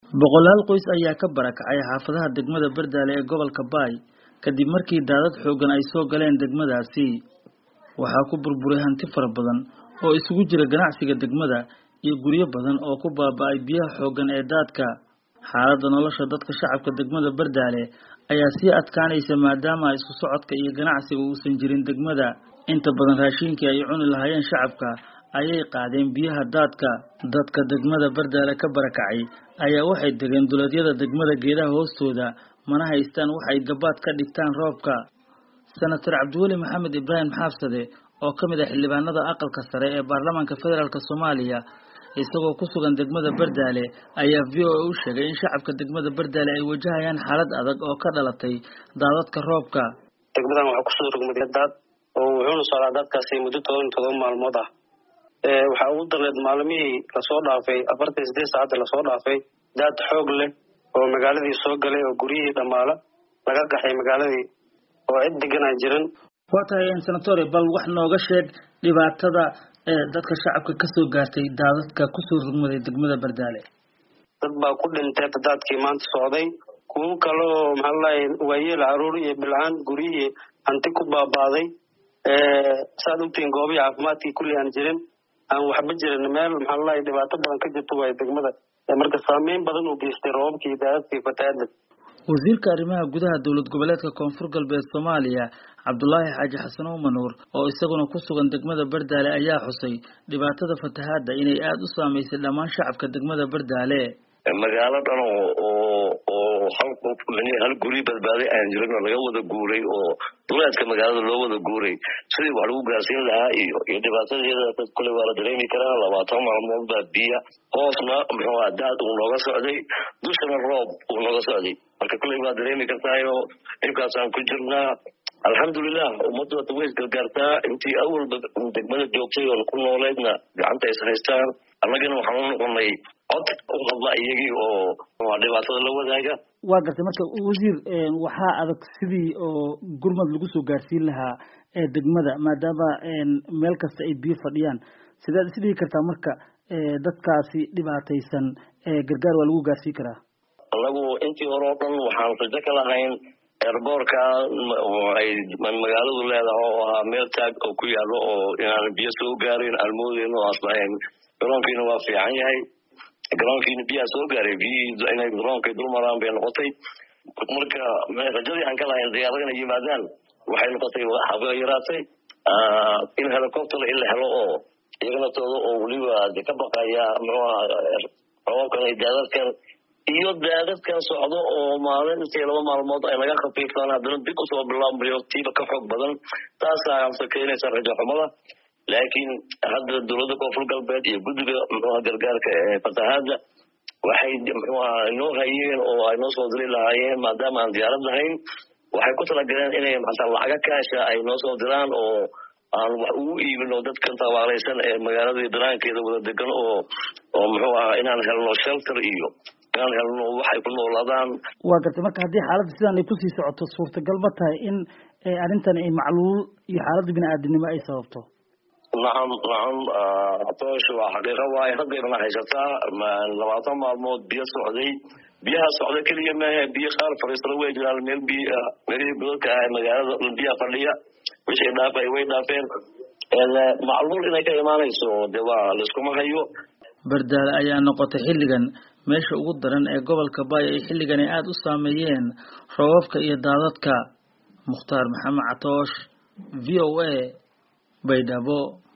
boqolaal qoys ayaa ka barakacay xaafadaha degmada Bardaale ee gobolka Baay kadib markii daadad xoogan ay soo galeen degmadaasi. Waxaa ku burburay hanti fara badan oo isugu jira ganacsiga degmada iyo guryo badan oo ku baaba'ay biyaha xoogan ee daadka. Xaaladda nolosha dadka shacabka degmada Bardaale ayaa sii adkaanaysa maadaama isku socodka iyo ganacsiga uusan jirin degmada. Inta badan raashinkii ay cuni lahaayeen shacabka ayay qaadeen biyaha daadka. Dadka degmada Bardaale ka barakacay ayaa waxay degeen duleedyada degmada geedaha hoostooda mana haystaan wax ay gabaad ka dhigtaan roobka. Senator Cabdiweli Maxamed Ibrahim Xaafsade oo kamid ah xildhibaanada aqalka sare ee baarlamaanka federaalka Soomaaliya isagoo ku sugan degmada Bardaale ayaa VOA u sheegay in shacabka degmada Bardaale ay wajahayaan xaalad adag oo ka dhalatay daadadka roobka. Degmadan waxa ku soo rogmaday daad oo wuxuu soo daadkaasi muddo 7 maalmood ah. Waxa uu dareed maalmihii la soo dhaafay 48 saacadood la soo dhaafay daad xoog leh oo magaaladii soo galay oo guriyihii dhamaala laga qaxay magaaladii oo cid degan ay jirin. Waataayeen senator bal wax nooga sheeg dhibaatada dadka shacabka ka soo gaartay daadadka ku soo rogmaday degmada Bardaale. Dad baa ku dhintay daadkii maanta socday kuwa kale oo maxay waayeel caruur iyo bilaan guriyihii hanti ku baabaaday saaduntiin goobiga caafimaadkii kulli aan jirin aan waxba jirin meel maxay dhibaato badan ka jirto way degmada marka saameyn badan uu geystay roobkii daadadkii fatahaadda. wasiirka arrimaha gudaha dawlad goboleedka Koonfur Galbeed Soomaaliya Cabdullaahi Xaaji Xasan Manuur oo isaguna ku sugan degmada Bardaale ayaa xusay dhibaatada fatahaadda inay aad u saameysay dhammaan shacabka degmada Bardaale. magaaladan oo hal guri badbaaday aan jirin oo laga wada guuray oo duleedka magaalada loo wada guuray sidii wax lagu gaarsiin lahaa iyo dhibaatadeeda dad kale waa la dareemi karaa 20 maalmood baa biya hoosna muxuu daad uu nooga socday dushana roob uu nooga socday marka kale waa dareemi kartaayo inkaas aan ku jirnaa alxamdulillah ummadda way gargaartaa intii awal degmada joogtay oo ku nooleedna gacanta ay haystaan annagana waxaan u noqonay cod u hadla iyagii oo dhibaatada la wadaaga. waa gartay marka wasiir waxa adag sidii oo gurmad lagu soo gaarsiin lahaa degmada maadaama meel kasta ay biyo fadhiyaan sidaad sidii kartaa marka dadkaasi dhibaataysan gargaar waa lagu gaarsiin karaa. anagu intii hore oo dhan waxaan rajo ka lahayn airborka ay magaaladu leedahay oo ahaa meel taag oo ku yaalo oo inaan biyo soo gaarin almoodeen oo aslayn garoonkiina waa fiican yahay garoonkiina biyo soo gaaray biyo inay garoonka dul maraan bay noqotay marka rajadii aan ka lahayn diyaaradaha yimaadaan waxay noqotay haba yaraatay in helicopter la helo oo iyagana todo oo waliba ka baqaya roobkan ay daadadkan iyo daadadkan socdo oo maalintii 2 maalmood ay laga khafiiftaan haddana dib u soo bilaabmayo tiiba ka xoog badan taas ayaa keenaysa rajo xumada laakiin hadda dawladda Koonfur Galbeed iyo guddiga gargaarka ee fatahaadda waxay noo hayeen oo ay noo soo diray lahaayeen maadaama aan diyaarad lahayn waxay ku talagaleen inay lacag kaasha ay noo soo diraan oo aan wax ugu iibino dadkan tawaareysan ee magaalada daraankeeda wada degan oo inaan helno shelter iyo inaan helno waxay ku noolaadaan. waa gartay marka haddii xaaladda sidan ay ku sii socoto suurtagal ma tahay in arrintan ay macluul iyo xaaladda bini'aadanimo ay sababto. نعم عطوش وحقيقة واي هدينا حيشتها 20 مالمود بيا سعودي بيها سعودي كل يوم بيا خار فريسر ويجنا الميل بيا مري بلوك مجال بيا فليا وش إضافة وإضافين المعلول إنك كمان يسوع دوا لسكم هيو. Bardaale ayaa noqotay xilligan meesha ugu daran ee gobolka Baay ay xilligan aad u saameeyeen roobabka iyo daadadka. Mukhtaar Maxamed Catoosh VOA Baydhabo.